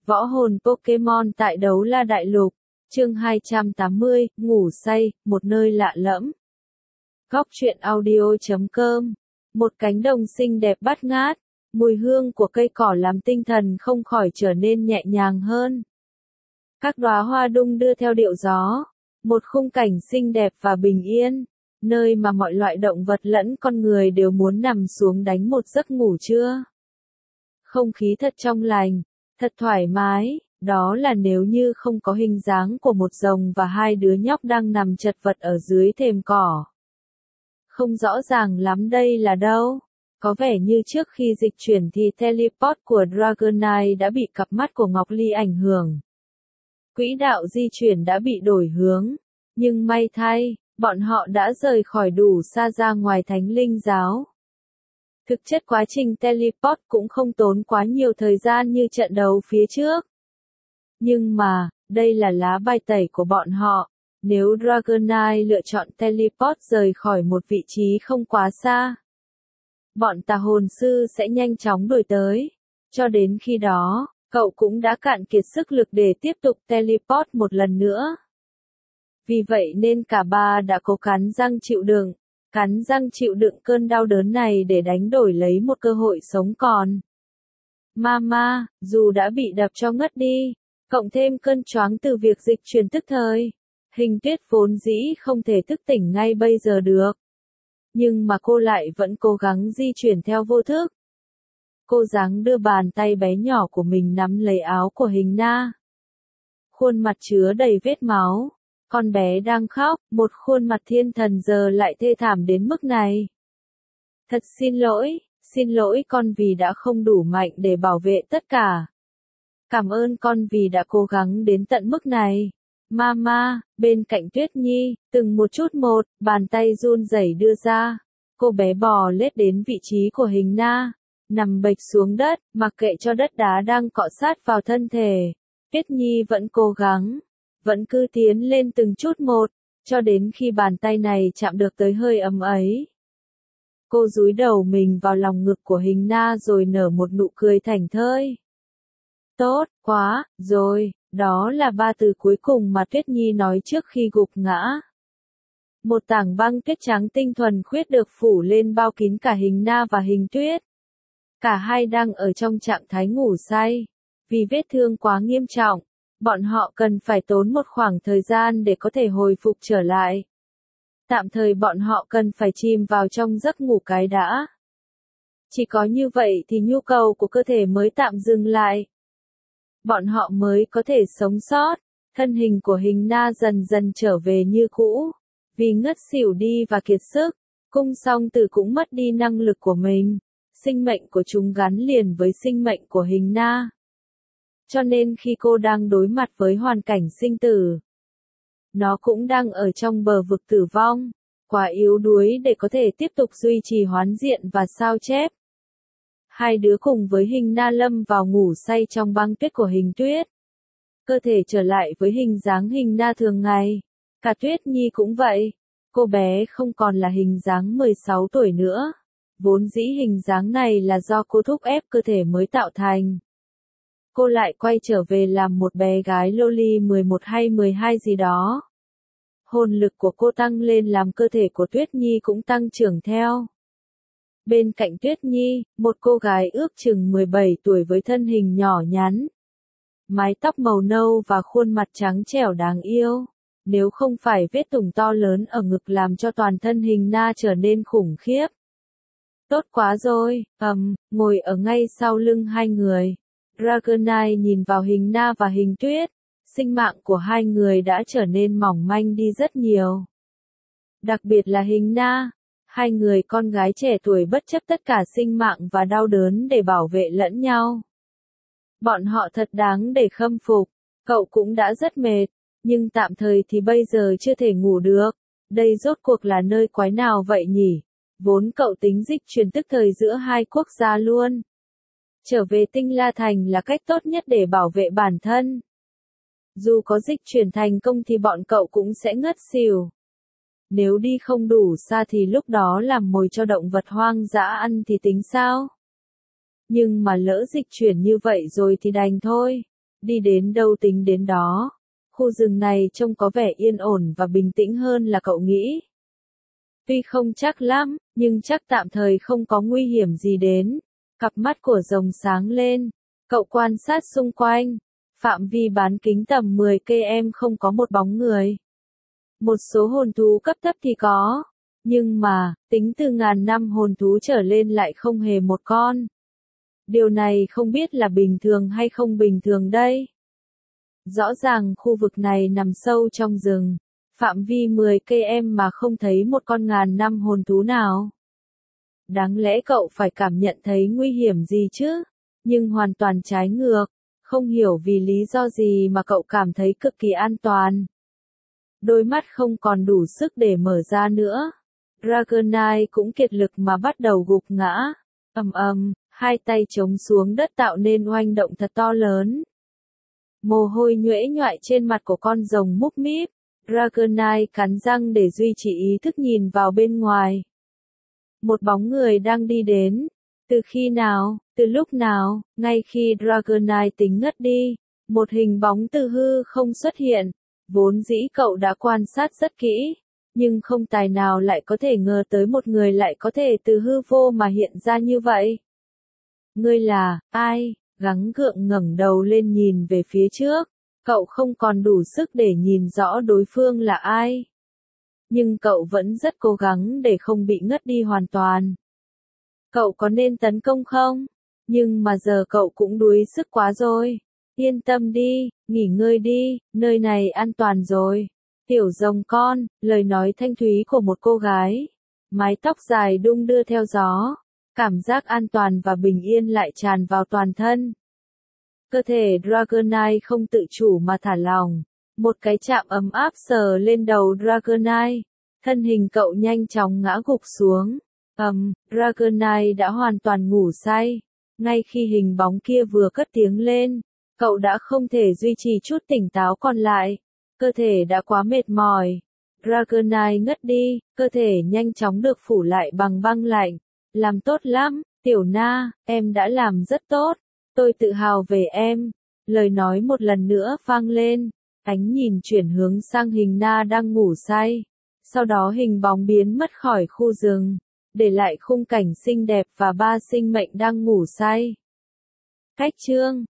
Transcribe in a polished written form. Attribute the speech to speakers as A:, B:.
A: Võ hồn Pokemon tại Đấu La Đại Lục, chương 280, ngủ say, một nơi lạ lẫm. Góc truyện audio.com. Một cánh đồng xinh đẹp bát ngát, mùi hương của cây cỏ làm tinh thần không khỏi trở nên nhẹ nhàng hơn. Các đóa hoa đung đưa theo điệu gió, một khung cảnh xinh đẹp và bình yên, nơi mà mọi loại động vật lẫn con người đều muốn nằm xuống đánh một giấc ngủ trưa. Không khí thật trong lành, thật thoải mái, đó là nếu như không có hình dáng của một rồng và hai đứa nhóc đang nằm chật vật ở dưới thềm cỏ. Không rõ ràng lắm đây là đâu. Có vẻ như trước khi dịch chuyển thì teleport của Dragonite đã bị cặp mắt của Ngọc Ly ảnh hưởng. Quỹ đạo di chuyển đã bị đổi hướng, nhưng may thay, bọn họ đã rời khỏi đủ xa ra ngoài Thánh Linh Giáo. Thực chất quá trình teleport cũng không tốn quá nhiều thời gian như trận đấu phía trước. Nhưng mà, đây là lá bài tẩy của bọn họ. Nếu Dragonite lựa chọn teleport rời khỏi một vị trí không quá xa, bọn tà hồn sư sẽ nhanh chóng đuổi tới. Cho đến khi đó, cậu cũng đã cạn kiệt sức lực để tiếp tục teleport một lần nữa. Vì vậy nên cả ba đã cố cắn răng chịu đựng cơn đau đớn này để đánh đổi lấy một cơ hội sống còn. Mama, dù đã bị đập cho ngất đi, cộng thêm cơn choáng từ việc dịch chuyển tức thời, Hình Tuyết vốn dĩ không thể thức tỉnh ngay bây giờ được. Nhưng mà cô lại vẫn cố gắng di chuyển theo vô thức. Cô gắng đưa bàn tay bé nhỏ của mình nắm lấy áo của Hình Na. Khuôn mặt chứa đầy vết máu. Con bé đang khóc, một khuôn mặt thiên thần giờ lại thê thảm đến mức này. Thật xin lỗi con vì đã không đủ mạnh để bảo vệ tất cả. Cảm ơn con vì đã cố gắng đến tận mức này. Mama, bên cạnh Tuyết Nhi, từng một chút một, bàn tay run rẩy đưa ra. Cô bé bò lết đến vị trí của Hình Na, nằm bệch xuống đất, mặc kệ cho đất đá đang cọ sát vào thân thể. Tuyết Nhi vẫn cố gắng, vẫn cứ tiến lên từng chút một, cho đến khi bàn tay này chạm được tới hơi ấm ấy. Cô dúi đầu mình vào lòng ngực của Hình Na rồi nở một nụ cười thảnh thơi. Tốt quá, rồi, đó là ba từ cuối cùng mà Tuyết Nhi nói trước khi gục ngã. Một tảng băng tuyết trắng tinh thuần khuyết được phủ lên bao kín cả Hình Na và Hình Tuyết. Cả hai đang ở trong trạng thái ngủ say. Vì vết thương quá nghiêm trọng, bọn họ cần phải tốn một khoảng thời gian để có thể hồi phục trở lại. Tạm thời bọn họ cần phải chìm vào trong giấc ngủ cái đã. Chỉ có như vậy thì nhu cầu của cơ thể mới tạm dừng lại. Bọn họ mới có thể sống sót. Thân hình của Hình Na dần dần trở về như cũ. Vì ngất xỉu đi và kiệt sức, cung song tử cũng mất đi năng lực của mình. Sinh mệnh của chúng gắn liền với sinh mệnh của Hình Na. Cho nên khi cô đang đối mặt với hoàn cảnh sinh tử, nó cũng đang ở trong bờ vực tử vong, quá yếu đuối để có thể tiếp tục duy trì hoán diện và sao chép. Hai đứa cùng với Hình Na lâm vào ngủ say trong băng tuyết của Hình Tuyết. Cơ thể trở lại với hình dáng Hình Na thường ngày. Cả Tuyết Nhi cũng vậy. Cô bé không còn là hình dáng 16 tuổi nữa. Vốn dĩ hình dáng này là do cô thúc ép cơ thể mới tạo thành. Cô lại quay trở về làm một bé gái loli 11 hay 12 gì đó. Hồn lực của cô tăng lên làm cơ thể của Tuyết Nhi cũng tăng trưởng theo. Bên cạnh Tuyết Nhi, một cô gái ước chừng 17 tuổi với thân hình nhỏ nhắn. Mái tóc màu nâu và khuôn mặt trắng trẻo đáng yêu. Nếu không phải vết thủng to lớn ở ngực làm cho toàn thân Hình Na trở nên khủng khiếp. Tốt quá rồi, ngồi ở ngay sau lưng hai người. Dragonite nhìn vào Hình Na và Hình Tuyết. Sinh mạng của hai người đã trở nên mỏng manh đi rất nhiều. Đặc biệt là Hình Na. Hai người con gái trẻ tuổi bất chấp tất cả sinh mạng và đau đớn để bảo vệ lẫn nhau. Bọn họ thật đáng để khâm phục. Cậu cũng đã rất mệt. Nhưng tạm thời thì bây giờ chưa thể ngủ được. Đây rốt cuộc là nơi quái nào vậy nhỉ? Vốn cậu tính dịch chuyển tức thời giữa hai quốc gia luôn. Trở về Tinh La Thành là cách tốt nhất để bảo vệ bản thân. Dù có dịch chuyển thành công thì bọn cậu cũng sẽ ngất xỉu. Nếu đi không đủ xa thì lúc đó làm mồi cho động vật hoang dã ăn thì tính sao? Nhưng mà lỡ dịch chuyển như vậy rồi thì đành thôi. đi đến đâu tính đến đó. Khu rừng này trông có vẻ yên ổn và bình tĩnh hơn là cậu nghĩ. Tuy không chắc lắm, nhưng chắc tạm thời không có nguy hiểm gì đến. Cặp mắt của rồng sáng lên, cậu quan sát xung quanh. Phạm vi bán kính tầm 10 km không có một bóng người. Một số hồn thú cấp thấp thì có, nhưng mà, tính từ ngàn năm hồn thú trở lên lại không hề một con. Điều này không biết là bình thường hay không bình thường đây. Rõ ràng khu vực này nằm sâu trong rừng, phạm vi 10 km mà không thấy một con ngàn năm hồn thú nào. Đáng lẽ cậu phải cảm nhận thấy nguy hiểm gì chứ, nhưng hoàn toàn trái ngược, không hiểu vì lý do gì mà cậu cảm thấy cực kỳ an toàn. Đôi mắt không còn đủ sức để mở ra nữa. Dragonite cũng kiệt lực mà bắt đầu gục ngã. Hai tay chống xuống đất tạo nên oanh động thật to lớn. Mồ hôi nhuễ nhoại trên mặt của con rồng múp míp. Dragonite cắn răng để duy trì ý thức nhìn vào bên ngoài. Một bóng người đang đi đến. Từ khi nào, từ lúc nào, ngay khi Dragonite tính ngất đi, một hình bóng từ hư không xuất hiện. Vốn dĩ cậu đã quan sát rất kỹ, nhưng không tài nào lại có thể ngờ tới một người lại có thể từ hư vô mà hiện ra như vậy. Ngươi là ai? Gắng gượng ngẩng đầu lên nhìn về phía trước, cậu không còn đủ sức để nhìn rõ đối phương là ai. Nhưng cậu vẫn rất cố gắng để không bị ngất đi hoàn toàn. Cậu có nên tấn công không? Nhưng mà giờ cậu cũng đuối sức quá rồi. Yên tâm đi, nghỉ ngơi đi, nơi này an toàn rồi. Tiểu rồng con, lời nói thanh thúy của một cô gái. Mái tóc dài đung đưa theo gió. Cảm giác an toàn và bình yên lại tràn vào toàn thân. Cơ thể Dragonite không tự chủ mà thả lỏng. Một cái chạm ấm áp sờ lên đầu Dragonite. Thân hình cậu nhanh chóng ngã gục xuống. Dragonite đã hoàn toàn ngủ say. Ngay khi hình bóng kia vừa cất tiếng lên, cậu đã không thể duy trì chút tỉnh táo còn lại. Cơ thể đã quá mệt mỏi. Dragonite ngất đi, cơ thể nhanh chóng được phủ lại bằng băng lạnh. Làm tốt lắm, Tiểu Na, em đã làm rất tốt. Tôi tự hào về em. Lời nói một lần nữa vang lên. Ánh nhìn chuyển hướng sang hình Na đang ngủ say. Sau đó hình bóng biến mất khỏi khu rừng, để lại khung cảnh xinh đẹp và ba sinh mệnh đang ngủ say. Cách chương